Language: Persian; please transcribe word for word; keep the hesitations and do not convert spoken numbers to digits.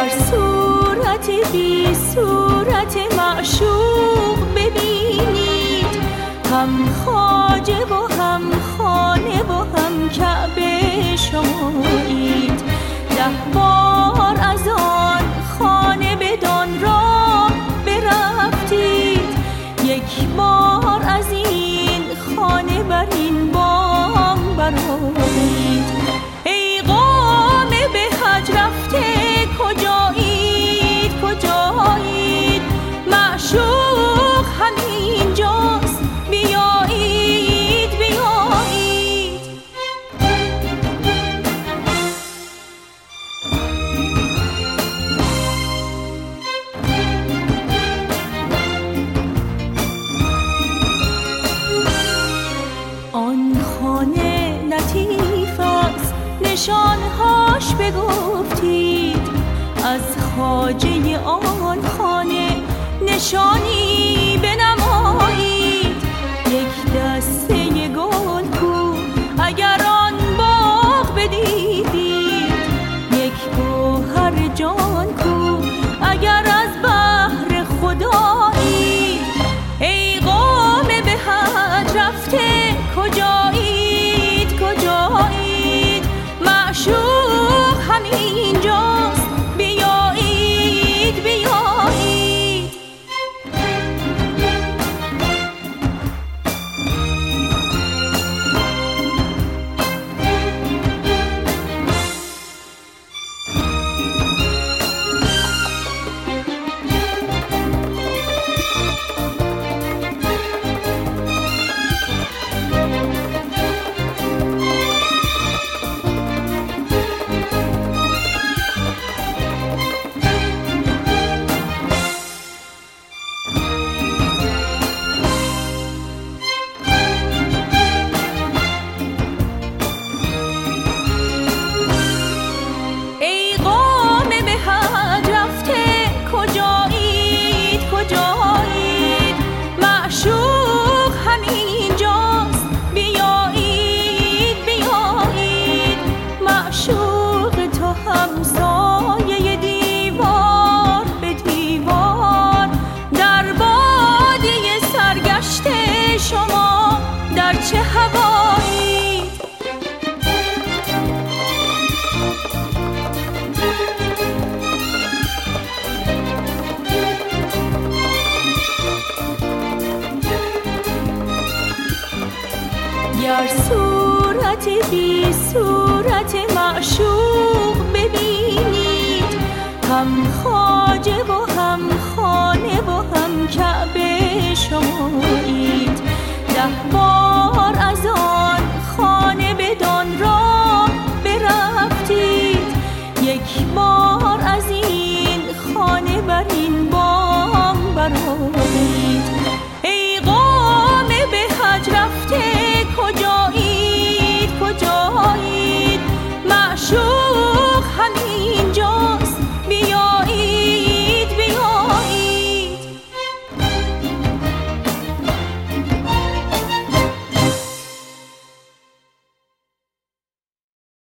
گر صورت بی صورت معشوق ببینید، هم خواجه و هم خانه و هم کعبه شمایید. ده بار از آن خانه بدان راه برفتید، یک بار از این خانه بر این بام برآیید. ای قوم به حج رفته کجایید کجایید، معشوق همین جاست بیایید بیایید. آن خانه لطیف است نشانهاش بگفتید، از خواجه آن خانه نشانی بنمایید. یک دسته گل کو اگر آن باغ بدیدید، یک گوهر جان کو اگر از بحر خدایید. ای قوم به حج رفته کجایید کجایید، معشوق همین جاست بیایید بیایید. همسایه دیوار به دیوار، در بادیه سرگشت شما در چه هوایی. گر صورت بی صورت معشوق ببینید، هم خواجه و هم خانه و هم کعبه شمایید.